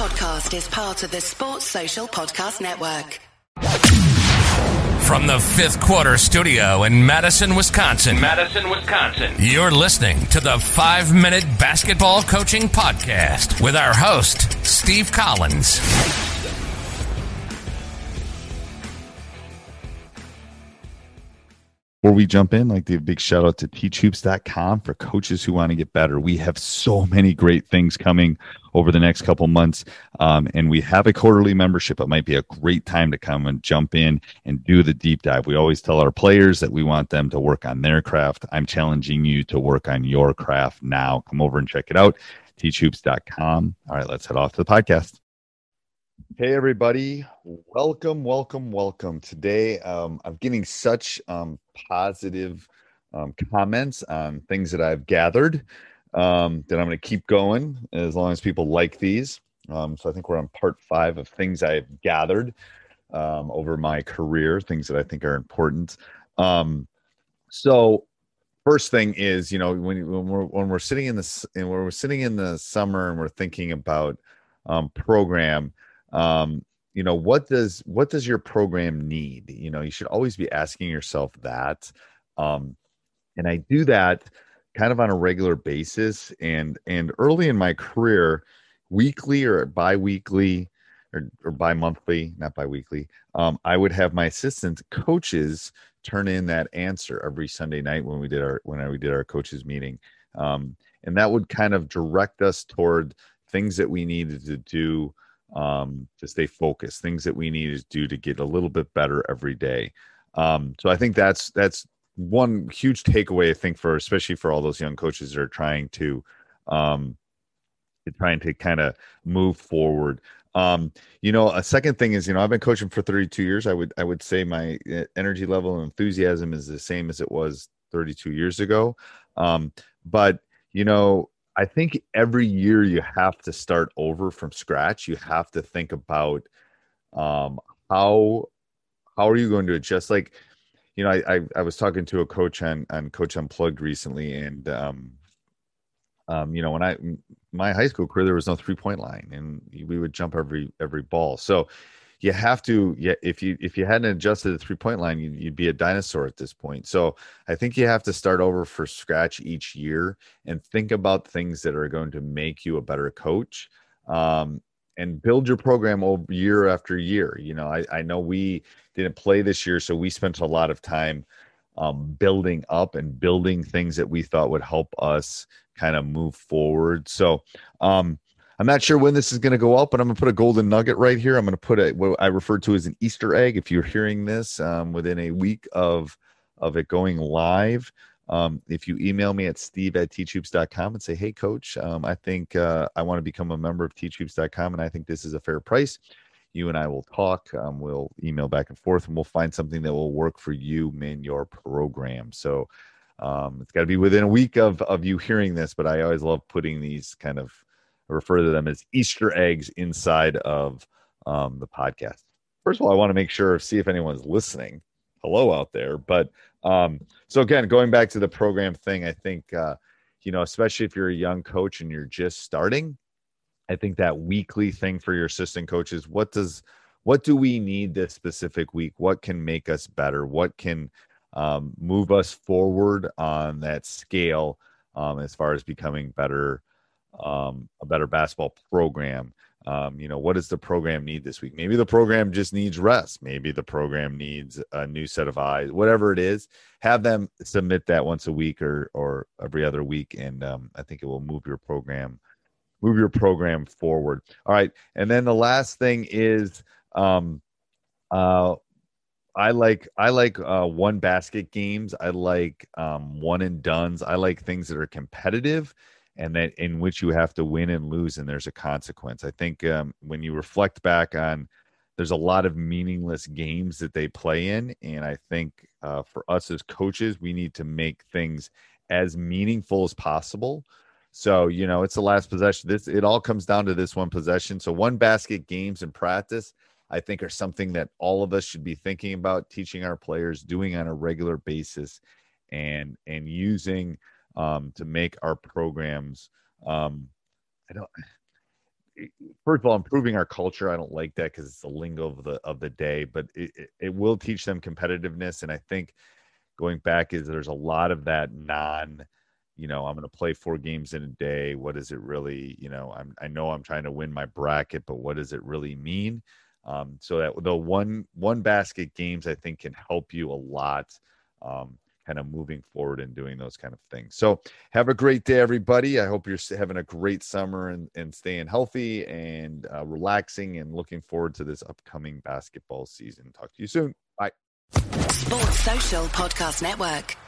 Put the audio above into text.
podcast is part of the Sports Social Podcast Network. From the Fifth Quarter Studio in Madison, Wisconsin, you're listening to the 5-Minute Basketball Coaching Podcast with our host, Steve Collins. Before we jump in, I'd like to give a big shout out to teachhoops.com for coaches who want to get better. We have so many great things coming over the next couple months, and we have a quarterly membership. It might be a great time to come and jump in and do the deep dive. We always tell our players that we want them to work on their craft. I'm challenging you to work on your craft now. Come over and check it out, teachhoops.com. All right, let's head off to the podcast. Hey, everybody. Welcome. Today, I'm getting such positive comments on things that I've gathered that I'm going to keep going as long as people like these. So I think we're on part 5 of things I've gathered over my career, things that I think are important. So first thing is, you know, when we're sitting in this and when we're sitting in the summer and we're thinking about program, you know, what does your program need? You know, you should always be asking yourself that. And I do that kind of on a regular basis. And early in my career, weekly or bi-weekly or bi-monthly, not bi-weekly, I would have my assistant coaches turn in that answer every Sunday night when we did our coaches meeting. And that would kind of direct us toward things that we needed to do to stay focused, things that we need to do to get a little bit better every day. So I think that's one huge takeaway, I think, especially for all those young coaches that are trying to kind of move forward. You know, a second thing is, you know, I've been coaching for 32 years. I would say my energy level and enthusiasm is the same as it was 32 years ago. But, you know, I think every year you have to start over from scratch. You have to think about how are you going to adjust? Like, you know, I was talking to a coach on Coach Unplugged recently, and you know, when my high school career, there was no 3-point line, and we would jump every ball. So you have to, if you hadn't adjusted the 3-point line, you'd be a dinosaur at this point. So I think you have to start over for scratch each year and think about things that are going to make you a better coach, and build your program over year after year. You know, I know we didn't play this year, so we spent a lot of time building up and building things that we thought would help us kind of move forward. So I'm not sure when this is going to go out, but I'm going to put a golden nugget right here. I'm going to put what I refer to as an Easter egg. If you're hearing this within a week of it going live, if you email me at steve@teachhoops.com and say, hey, coach, I think I want to become a member of teachhoops.com, and I think this is a fair price. You and I will talk. We'll email back and forth, and we'll find something that will work for you in your program. So it's got to be within a week of you hearing this, but I always love putting these kind of, I refer to them as Easter eggs inside of the podcast. First of all, I want to make sure, see if anyone's listening. Hello out there. But so again, going back to the program thing, I think, you know, especially if you're a young coach and you're just starting, I think that weekly thing for your assistant coaches, what do we need this specific week? What can make us better? What can move us forward on that scale as far as becoming better, a better basketball program? You know, what does the program need this week? Maybe the program just needs rest. Maybe the program needs a new set of eyes, whatever it is. Have them submit that once a week or every other week. And I think it will move your program forward. All right. And then the last thing is, I like one basket games. I like one and dones. I like things that are competitive and that in which you have to win and lose, and there's a consequence. I think when you reflect back on, there's a lot of meaningless games that they play in, and I think for us as coaches, we need to make things as meaningful as possible. So, you know, it's the last possession. It all comes down to this one possession. So one basket games in practice, I think, are something that all of us should be thinking about, teaching our players, doing on a regular basis, and using to make our programs. first of all, improving our culture. I don't like that because it's the lingo of the day, but it will teach them competitiveness. And I think going back is there's a lot of that I'm going to play 4 games in a day. What is it really? I know I'm trying to win my bracket, but what does it really mean? So that the one basket games, I think, can help you a lot, kind of moving forward and doing those kind of things. So have a great day, everybody. I hope you're having a great summer and staying healthy and relaxing and looking forward to this upcoming basketball season. Talk to you soon. Bye. Sports Social Podcast Network.